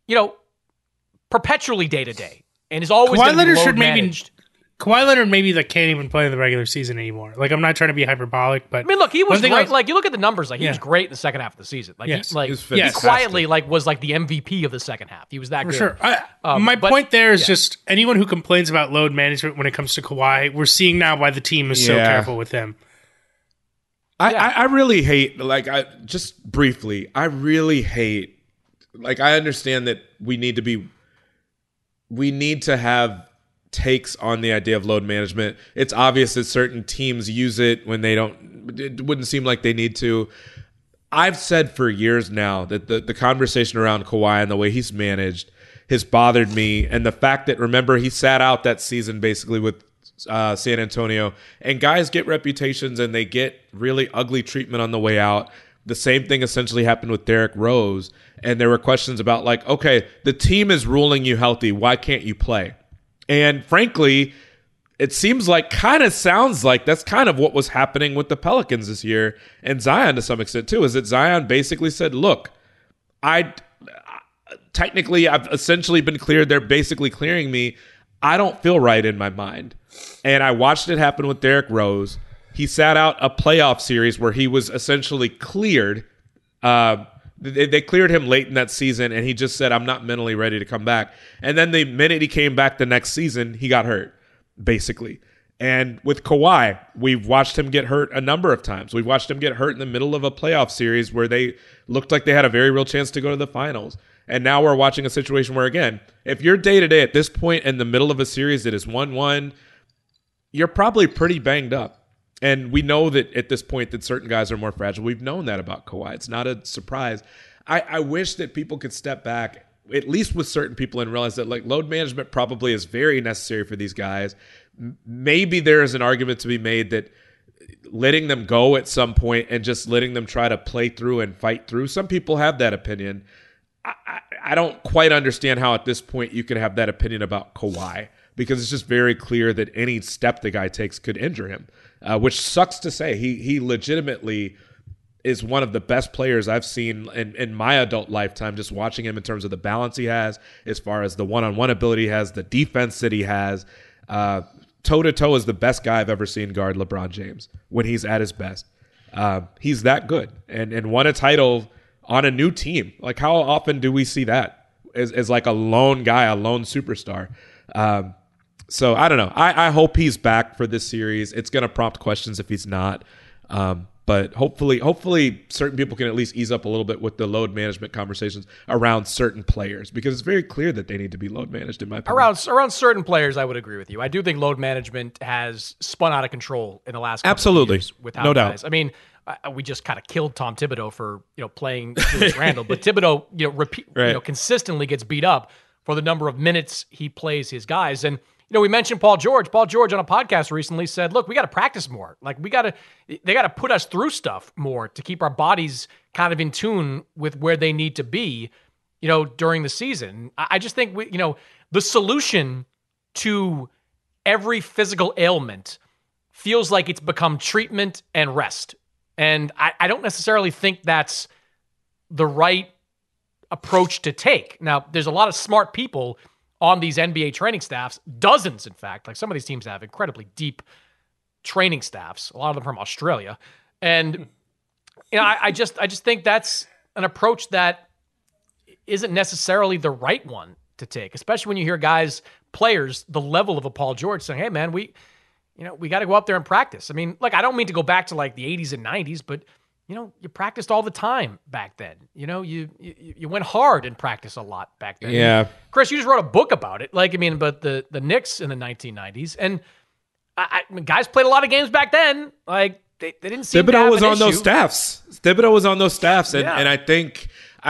perpetually day-to-day and is always going to be load managed. Kawhi Leonard maybe can't even play in the regular season anymore. Like, I'm not trying to be hyperbolic, but I mean, look, he was great. Like, you look at the numbers, like he was great in the second half of the season. Like, he quietly was like the MVP of the second half. He was that good. For sure. My point there is just anyone who complains about load management when it comes to Kawhi, we're seeing now why the team is so careful with him. I really hate, just briefly, I really hate, I understand that we need to have takes on the idea of load management. It's obvious that certain teams use it when they don't. It wouldn't seem like they need to. I've said for years now that the conversation around Kawhi and the way he's managed has bothered me, and the fact that, remember, he sat out that season basically with San Antonio, and guys get reputations and they get really ugly treatment on the way out. The same thing essentially happened with Derrick Rose, and there were questions about okay, the team is ruling you healthy, why can't you play? And frankly, it sounds like that's kind of what was happening with the Pelicans this year, and Zion to some extent too, is that Zion basically said, look, I've essentially been cleared. They're basically clearing me. I don't feel right in my mind. And I watched it happen with Derrick Rose. He sat out a playoff series where he was essentially cleared. They cleared him late in that season, and he just said, I'm not mentally ready to come back. And then the minute he came back the next season, he got hurt, basically. And with Kawhi, we've watched him get hurt a number of times. We've watched him get hurt in the middle of a playoff series where they looked like they had a very real chance to go to the finals. And now we're watching a situation where, again, if you're day-to-day at this point in the middle of a series that is 1-1, you're probably pretty banged up. And we know that at this point that certain guys are more fragile. We've known that about Kawhi. It's not a surprise. I wish that people could step back, at least with certain people, and realize that load management probably is very necessary for these guys. Maybe there is an argument to be made that letting them go at some point and just letting them try to play through and fight through. Some people have that opinion. I don't quite understand how at this point you can have that opinion about Kawhi, because it's just very clear that any step the guy takes could injure him. Which sucks to say. He legitimately is one of the best players I've seen in my adult lifetime, just watching him in terms of the balance he has, as far as the one-on-one ability he has, the defense that he has. Toe-to-toe is the best guy I've ever seen guard LeBron James when he's at his best. He's that good and won a title on a new team. How often do we see that as a lone guy, a lone superstar? So I don't know. I hope he's back for this series. It's going to prompt questions if he's not. But hopefully certain people can at least ease up a little bit with the load management conversations around certain players, because it's very clear that they need to be load managed, in my opinion. Around certain players, I would agree with you. I do think load management has spun out of control in the last couple of years with how no guys. doubt. I mean, we just kind of killed Tom Thibodeau for playing Julius Randle, but Thibodeau consistently gets beat up for the number of minutes he plays his guys. And we mentioned Paul George. Paul George on a podcast recently said, "Look, we got to practice more. Like they got to put us through stuff more to keep our bodies kind of in tune with where they need to be, during the season." I just think the solution to every physical ailment feels like it's become treatment and rest. And I don't necessarily think that's the right approach to take. Now, there's a lot of smart people on these NBA training staffs, dozens, in fact. Like some of these teams have incredibly deep training staffs, a lot of them from Australia. And I just think that's an approach that isn't necessarily the right one to take, especially when you hear players, the level of a Paul George saying, "Hey man, we got to go up there and practice." I mean, I don't mean to go back to like the 80s and 90s, but you practiced all the time back then. You went hard in practice a lot back then. Yeah. Chris, you just wrote a book about it. But the Knicks in the 1990s, and guys played a lot of games back then. Like they didn't seem to have Thibodeau was on issue. those staffs. Thibodeau was on those staffs, and Yeah. I think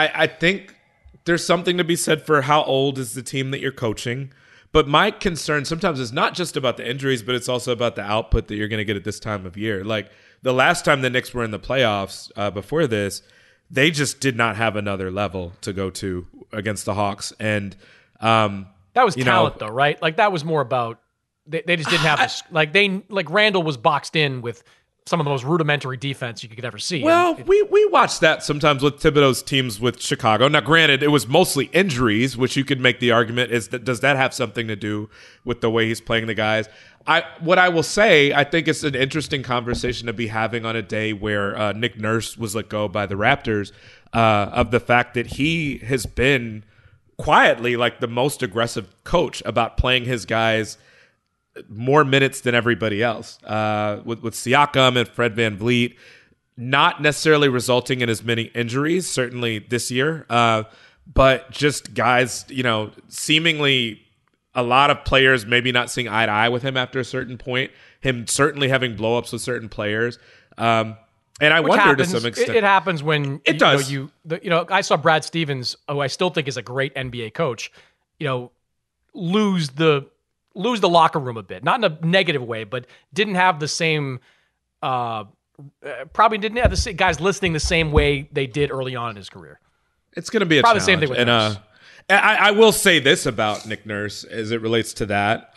there's something to be said for how old is the team that you're coaching. But my concern sometimes is not just about the injuries, but it's also about the output that you're going to get at this time of year. Like the last time the Knicks were in the playoffs before this, they just did not have another level to go to against the Hawks. And that was talent, though, right? Like that was more about they just didn't have this. Like Randall was boxed in with some of the most rudimentary defense you could ever see. Well, we watched that sometimes with Thibodeau's teams with Chicago. Now, granted, it was mostly injuries, which you could make the argument is that does that have something to do with the way he's playing the guys? What I will say, I think it's an interesting conversation to be having on a day where Nick Nurse was let go by the Raptors, of the fact that he has been quietly like the most aggressive coach about playing his guys more minutes than everybody else, with Siakam and Fred VanVleet, not necessarily resulting in as many injuries, certainly this year, but just guys, seemingly a lot of players maybe not seeing eye to eye with him after a certain point, him certainly having blowups with certain players. And I wonder to some extent. It happens when it does. I saw Brad Stevens, who I still think is a great NBA coach, lose the locker room a bit, not in a negative way, but didn't have the same, probably didn't have the guys listening the same way they did early on in his career. It's going to be probably challenge. The same thing with Nurse. I will say this about Nick Nurse as it relates to that.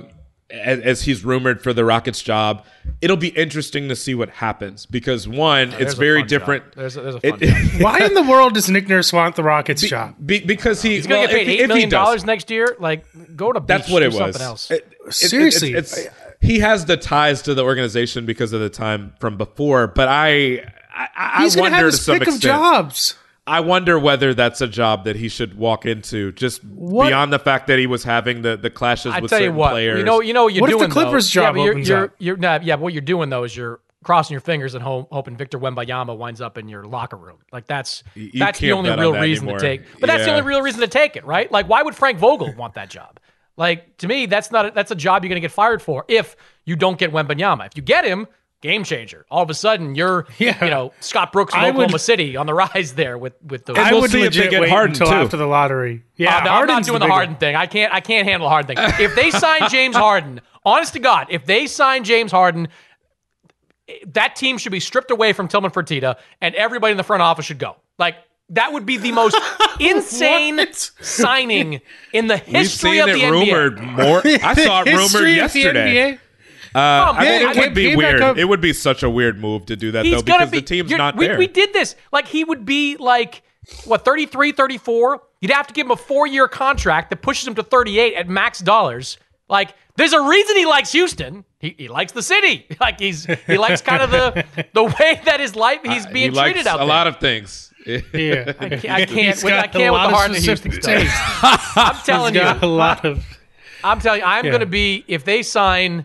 As he's rumored for the Rockets job, it'll be interesting to see what happens because it's very different. There's a fun job. Why in the world does Nick Nurse want the Rockets job? Because he's going to get paid $8 million next year. Like, go to beach, that's what it was. Something else. Seriously, he has the ties to the organization because of the time from before. But I he's wonder have to his some pick extent. Of jobs. I wonder whether that's a job that he should walk into, just beyond the fact that he was having the clashes with certain players. You know what you're what doing. If the Clippers job opens up? But what you're doing though is you're crossing your fingers and hoping Victor Wembanyama winds up in your locker room. Like that's the only real reason to take. But that's the only real reason to take it, right? Like why would Frank Vogel want that job? Like to me, that's a job you're going to get fired for if you don't get Wembanyama. If you get him, game changer. All of a sudden, you're Scott Brooks from Oklahoma City on the rise there with those. I would legit wait until after the lottery. Yeah, no, I'm not doing the Harden thing. I can't handle the Harden thing. If they sign James Harden, honest to God, if they sign James Harden, that team should be stripped away from Tillman Fertitta, and everybody in the front office should go. Like that would be the most insane signing in the history of the NBA. Rumored more. I saw it rumored yesterday. It would be weird. It would be such a weird move to do that, though, because the team's not there. We did this. Like, he would be, 33, 34? You'd have to give him a 4-year contract that pushes him to 38 at max dollars. Like, there's a reason he likes Houston. He likes the city. Like, he likes kind of the way that his life, he's being treated out there. A lot of things. Yeah. I can't with the Harden and Houston stuff. I'm telling you. I'm telling you, I'm going to be, if they sign...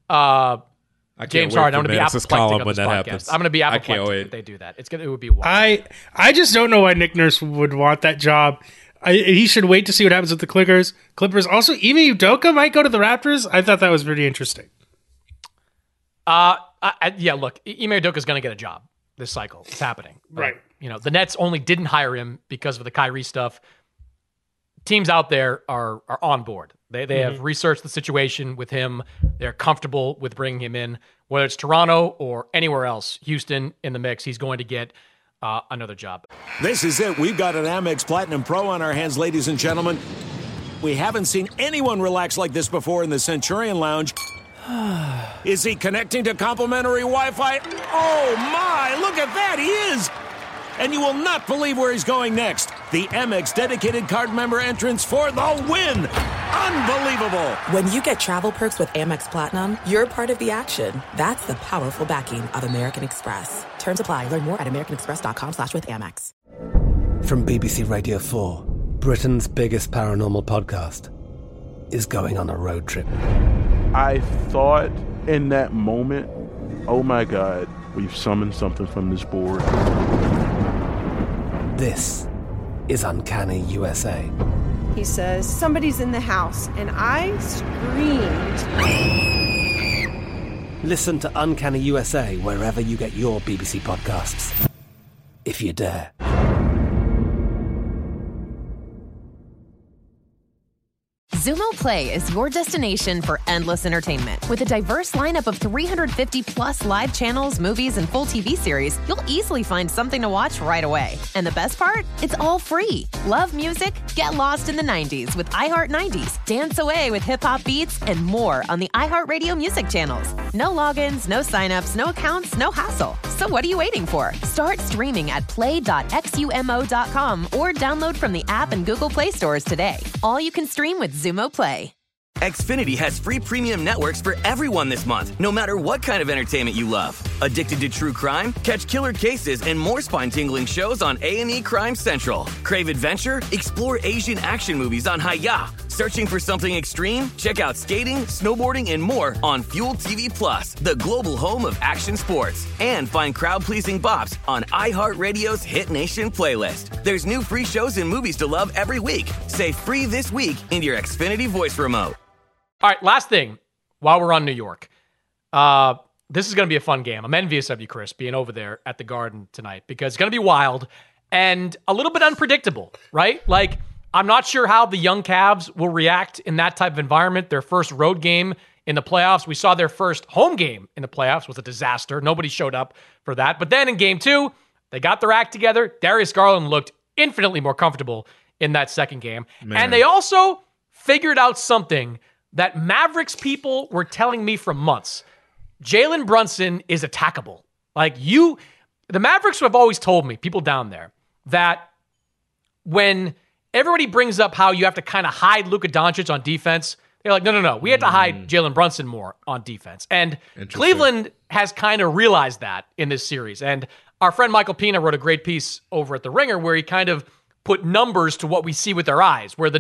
James Harden, I'm going to be apoplectic on this podcast. I'm going to be apoplectic if they do that. It would be wild. I just don't know why Nick Nurse would want that job. He should wait to see what happens with the Clippers. Also, Ime Udoka might go to the Raptors. I thought that was pretty interesting. Look, Ime Udoka is going to get a job. this cycle. It's happening. Right. The Nets only didn't hire him because of the Kyrie stuff. Teams out there are on board. They have researched the situation with him. They're comfortable with bringing him in. Whether it's Toronto or anywhere else, Houston in the mix, he's going to get another job. This is it. We've got an Amex Platinum Pro on our hands, ladies and gentlemen. We haven't seen anyone relax like this before in the Centurion Lounge. Is he connecting to complimentary Wi-Fi? Oh, my. Look at that. He is. And you will not believe where he's going next. The Amex dedicated card member entrance for the win. Unbelievable. When you get travel perks with Amex Platinum, you're part of the action. That's the powerful backing of American Express. Terms apply. Learn more at americanexpress.com/withAmex. From BBC Radio 4, Britain's biggest paranormal podcast is going on a road trip. I thought in that moment, oh my God, we've summoned something from this board. This is Uncanny USA. He says, somebody's in the house, and I screamed. Listen to Uncanny USA wherever you get your BBC podcasts, if you dare. Xumo Play is your destination for endless entertainment. With a diverse lineup of 350 plus live channels, movies, and full TV series, you'll easily find something to watch right away. And the best part? It's all free. Love music? Get lost in the 90s with iHeart 90s, dance away with hip-hop beats, and more on the iHeartRadio music channels. No logins, no signups, no accounts, no hassle. So what are you waiting for? Start streaming at play.xumo.com or download from the app and Google Play stores today. All you can stream with Xumo Play. Xfinity has free premium networks for everyone this month, no matter what kind of entertainment you love. Addicted to true crime? Catch killer cases and more spine-tingling shows on A&E Crime Central. Crave adventure? Explore Asian action movies on Hi-YAH. Searching for something extreme? Check out skating, snowboarding, and more on Fuel TV Plus, the global home of action sports. And find crowd-pleasing bops on iHeartRadio's Hit Nation playlist. There's new free shows and movies to love every week. Say free this week in your Xfinity voice remote. All right, last thing while we're on New York. This is going to be a fun game. I'm envious of you, Chris, being over there at the Garden tonight because it's going to be wild and a little bit unpredictable, right? Like, I'm not sure how the young Cavs will react in that type of environment. Their first road game in the playoffs. We saw their first home game in the playoffs was a disaster. Nobody showed up for that. But then in game 2, they got their act together. Darius Garland looked infinitely more comfortable in that second game. Man. And they also figured out something that Mavericks people were telling me for months. Jalen Brunson is attackable. The Mavericks have always told me, people down there, that when everybody brings up how you have to kind of hide Luka Doncic on defense, they're like, no. We had to hide Jalen Brunson more on defense. And Cleveland has kind of realized that in this series. And our friend Michael Pina wrote a great piece over at The Ringer where he kind of put numbers to what we see with our eyes, where the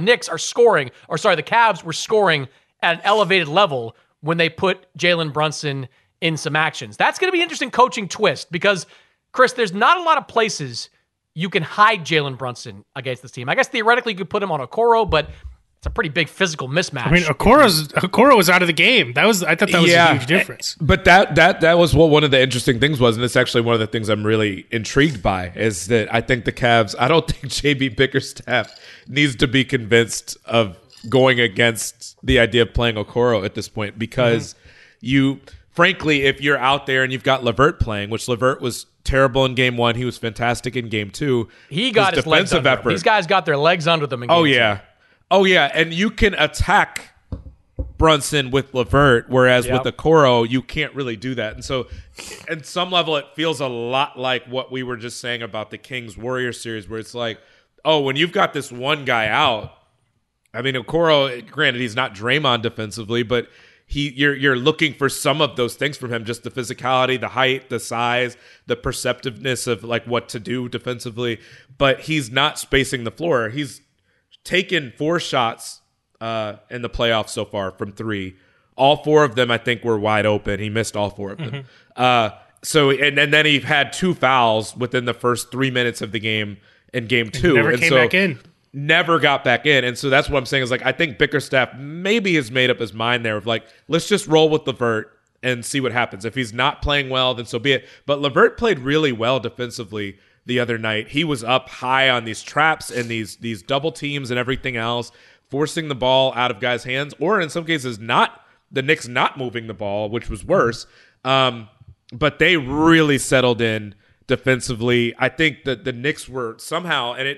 Cavs were scoring at an elevated level when they put Jalen Brunson in some actions. That's going to be an interesting coaching twist because, Chris, there's not a lot of places you can hide Jalen Brunson against this team. I guess theoretically you could put him on Okoro, but it's a pretty big physical mismatch. I mean, Okoro was out of the game. I thought that was a huge difference. But that was what one of the interesting things was, and it's actually one of the things I'm really intrigued by, is that I think the Cavs, I don't think JB Bickerstaff needs to be convinced of going against the idea of playing Okoro at this point because frankly, if you're out there and you've got LeVert playing, which LeVert was terrible in game 1, he was fantastic in game 2. He got his legs under him. These guys got their legs under them in game 2. Oh, yeah. And you can attack Brunson with LeVert, whereas with Okoro, you can't really do that. And so, at some level, it feels a lot like what we were just saying about the Kings-Warriors series, where it's like, when you've got this one guy out, I mean, Okoro, granted, he's not Draymond defensively, but you're looking for some of those things from him, just the physicality, the height, the size, the perceptiveness of like what to do defensively. But he's not spacing the floor. He's taken 4 shots in the playoffs so far from 3. All 4 of them, I think, were wide open. He missed all 4 of them. And then he had 2 fouls within the first 3 minutes of the game in game 2. Never came back in. Never got back in. And so that's what I'm saying is like, I think Bickerstaff maybe has made up his mind there of like, let's just roll with LeVert and see what happens. If he's not playing well, then so be it. But LeVert played really well defensively the other night. He was up high on these traps and these double teams and everything else, forcing the ball out of guys' hands, or in some cases the Knicks not moving the ball, which was worse. But they really settled in defensively. I think that the Knicks were somehow, and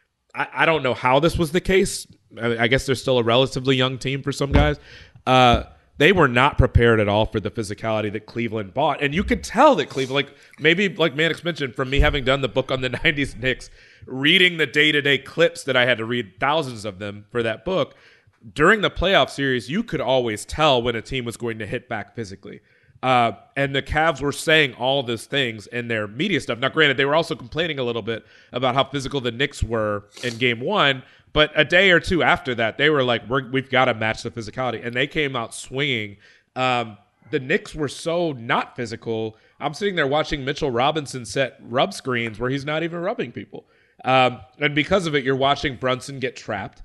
I don't know how this was the case. I guess they're still a relatively young team for some guys. They were not prepared at all for the physicality that Cleveland bought. And you could tell that Cleveland, like Mannix mentioned, from me having done the book on the 90s Knicks, reading the day-to-day clips that I had to read, thousands of them for that book, during the playoff series, you could always tell when a team was going to hit back physically. And the Cavs were saying all those things in their media stuff. Now, granted, they were also complaining a little bit about how physical the Knicks were in game one, but a day or two after that, they were like, we've got to match the physicality. And they came out swinging. The Knicks were so not physical. I'm sitting there watching Mitchell Robinson set rub screens where he's not even rubbing people. And because of it, you're watching Brunson get trapped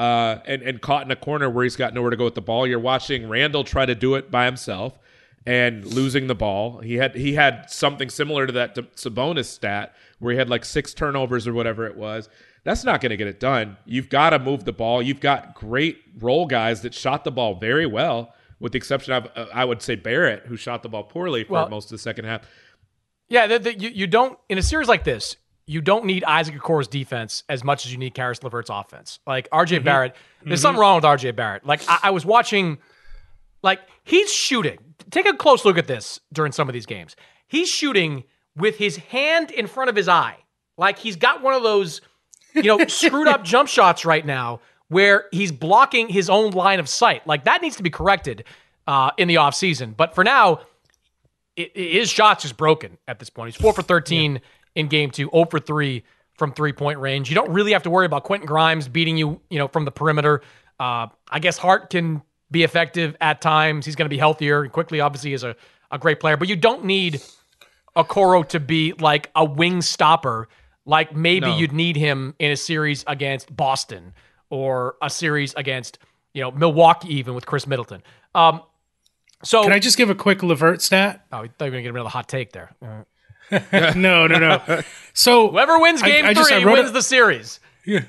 and caught in a corner where he's got nowhere to go with the ball. You're watching Randall try to do it by himself and losing the ball. He had something similar to that Sabonis stat where he had like 6 turnovers or whatever it was. That's not going to get it done. You've got to move the ball. You've got great role guys that shot the ball very well, with the exception of, I would say, Barrett, who shot the ball poorly for most of the second half. Yeah, you don't, in a series like this, you don't need Isaac Okoro's defense as much as you need Karis LeVert's offense. Like, RJ Barrett, there's something wrong with RJ Barrett. Like, I was watching, like, he's shooting. Take a close look at this during some of these games. He's shooting with his hand in front of his eye. Like, he's got one of those, screwed up jump shots right now where he's blocking his own line of sight. Like, that needs to be corrected in the offseason. But for now, his shot's just broken at this point. He's 4 for 13 in game 2, 0 for 3 from 3-point range. You don't really have to worry about Quentin Grimes beating you, from the perimeter. I guess Hart can be effective at times. He's going to be healthier, and Quickly obviously is a great player. But you don't need Okoro to be like a wing stopper. Like maybe you'd need him in a series against Boston or a series against, Milwaukee even with Chris Middleton. So can I just give a quick LeVert stat? Oh, I thought you were going to get another hot take there. No. So whoever wins game 3 wins the series. Yeah.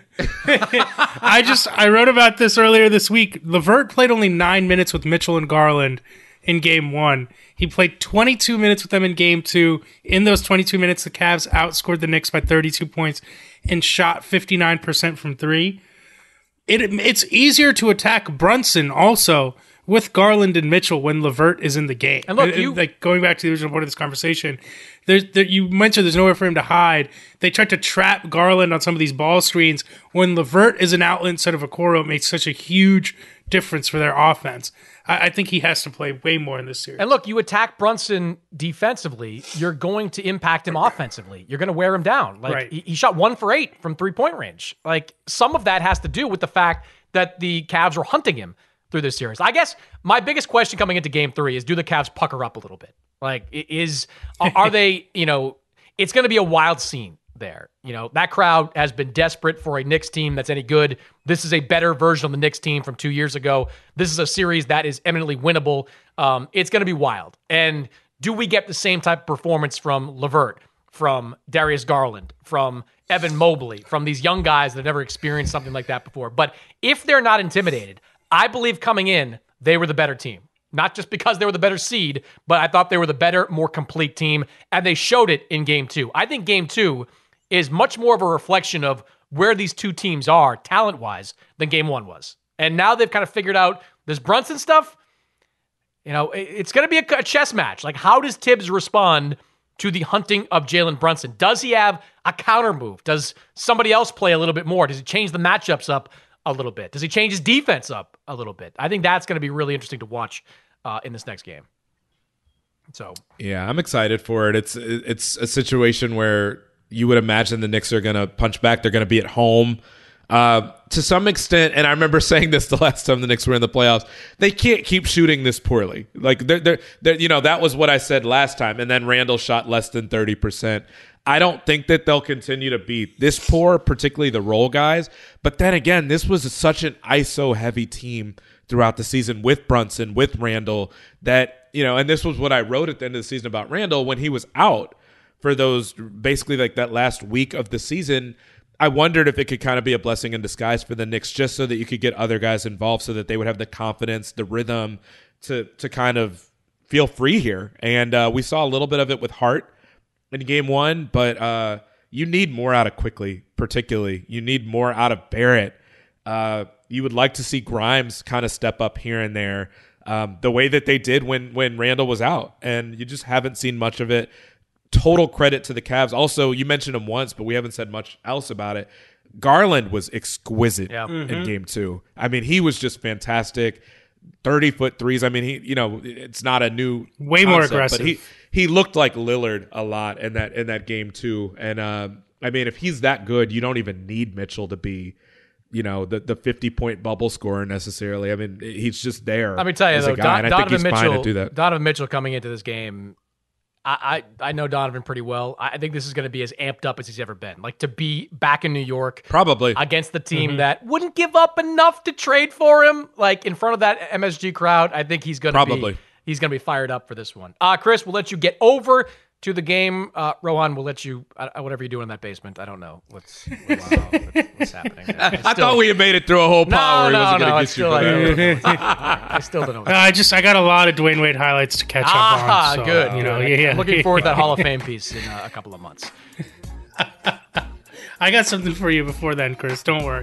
I wrote about this earlier this week. LeVert played only 9 minutes with Mitchell and Garland in game 1. He played 22 minutes with them in game 2. In those 22 minutes, the Cavs outscored the Knicks by 32 points and shot 59% from 3. It's easier to attack Brunson also with Garland and Mitchell when LeVert is in the game. And look, like going back to the original part of this conversation, you mentioned there's nowhere for him to hide. They tried to trap Garland on some of these ball screens. When LeVert is an outlet instead of Okoro, it makes such a huge difference for their offense. I think he has to play way more in this series. And look, you attack Brunson defensively, you're going to impact him offensively. You're going to wear him down. Like right. He shot 1 for 8 from 3-point range. Like some of that has to do with the fact that the Cavs were hunting him through this series. I guess my biggest question coming into game 3 is, do the Cavs pucker up a little bit? Like are they, it's going to be a wild scene there. That crowd has been desperate for a Knicks team that's any good. This is a better version of the Knicks team from 2 years ago. This is a series that is eminently winnable. It's going to be wild. And do we get the same type of performance from LeVert, from Darius Garland, from Evan Mobley, from these young guys that have never experienced something like that before? But if they're not intimidated, I believe coming in, they were the better team. Not just because they were the better seed, but I thought they were the better, more complete team, and they showed it in game 2. I think game 2 is much more of a reflection of where these two teams are talent-wise than game 1 was. And now they've kind of figured out this Brunson stuff. It's going to be a chess match. Like, how does Tibbs respond to the hunting of Jalen Brunson? Does he have a counter move? Does somebody else play a little bit more? Does he change the matchups up a little bit? Does he change his defense up a little bit? I think that's going to be really interesting to watch in this next game. So yeah, I'm excited for it. It's a situation where you would imagine the Knicks are going to punch back. They're going to be at home to some extent. And I remember saying this the last time the Knicks were in the playoffs. They can't keep shooting this poorly. Like they're that was what I said last time. And then Randall shot less than 30%. I don't think that they'll continue to be this poor, particularly the role guys. But then again, this was such an ISO heavy team throughout the season with Brunson, with Randall, that, and this was what I wrote at the end of the season about Randall when he was out for those basically like that last week of the season. I wondered if it could kind of be a blessing in disguise for the Knicks, just so that you could get other guys involved so that they would have the confidence, the rhythm to kind of feel free here. And we saw a little bit of it with Hart in game one, but you need more out of Quickley, particularly. You need more out of Barrett. You would like to see Grimes kind of step up here and there the way that they did when Randall was out, and you just haven't seen much of it. Total credit to the Cavs. Also, you mentioned him once, but we haven't said much else about it. Garland was exquisite in game two. I mean, he was just fantastic. 30-foot threes. I mean, it's not a new way concept, more aggressive. But he looked like Lillard a lot in that game too. And I mean, if he's that good, you don't even need Mitchell to be, the 50-point bubble scorer necessarily. I mean, he's just there. Let me tell you though, Donovan Mitchell coming into this game, I know Donovan pretty well. I think this is going to be as amped up as he's ever been. Like, to be back in New York, probably against the team that wouldn't give up enough to trade for him, like in front of that MSG crowd. I think he's going to be fired up for this one. Chris, we'll let you get over to the game. Rohan, we'll let you whatever you're doing in that basement. I don't know what's happening there. I thought we had made it through a whole pod where he wasn't going to get you. I still don't know. I got a lot of Dwayne Wade highlights to catch up on. So, good. Yeah. I'm looking forward to that Hall of Fame piece in a couple of months. I got something for you before then, Chris. Don't worry.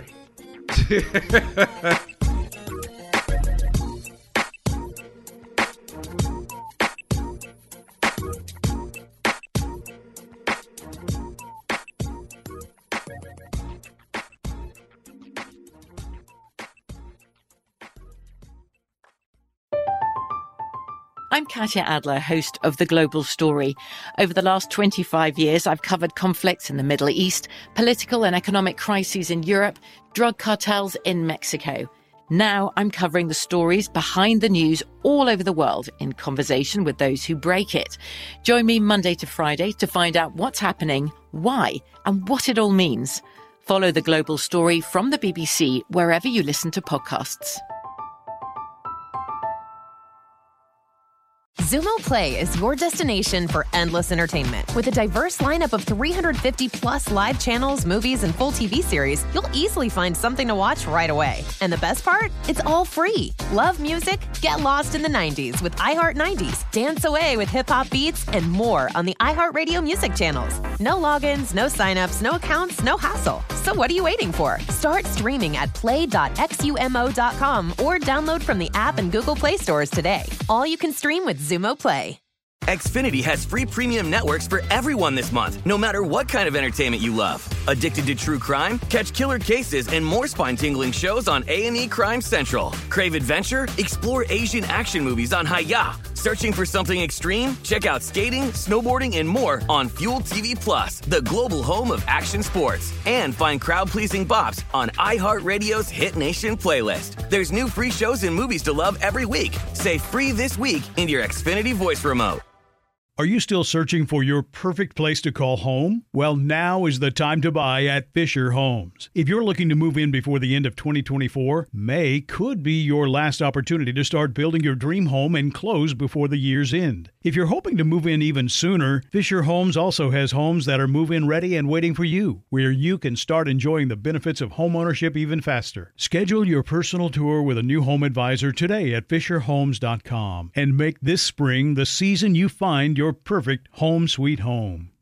I'm Katya Adler, host of The Global Story. Over the last 25 years, I've covered conflicts in the Middle East, political and economic crises in Europe, drug cartels in Mexico. Now I'm covering the stories behind the news all over the world in conversation with those who break it. Join me Monday to Friday to find out what's happening, why, and what it all means. Follow The Global Story from the BBC wherever you listen to podcasts. Xumo Play is your destination for endless entertainment. With a diverse lineup of 350 plus live channels, movies, and full TV series, you'll easily find something to watch right away. And the best part? It's all free. Love music? Get lost in the 90s with iHeart 90s, dance away with hip-hop beats, and more on the iHeartRadio music channels. No logins, no signups, no accounts, no hassle. So what are you waiting for? Start streaming at play.xumo.com or download from the app and Google Play stores today. All you can stream with Xumo Play. Xfinity has free premium networks for everyone this month, no matter what kind of entertainment you love. Addicted to true crime? Catch killer cases and more spine-tingling shows on A&E Crime Central. Crave adventure? Explore Asian action movies on Hi-YAH. Searching for something extreme? Check out skating, snowboarding, and more on Fuel TV Plus, the global home of action sports. And find crowd-pleasing bops on iHeartRadio's Hit Nation playlist. There's new free shows and movies to love every week. Say free this week in your Xfinity voice remote. Are you still searching for your perfect place to call home? Well, now is the time to buy at Fisher Homes. If you're looking to move in before the end of 2024, May could be your last opportunity to start building your dream home and close before the year's end. If you're hoping to move in even sooner, Fisher Homes also has homes that are move-in ready and waiting for you, where you can start enjoying the benefits of homeownership even faster. Schedule your personal tour with a new home advisor today at FisherHomes.com and make this spring the season you find your perfect home sweet home.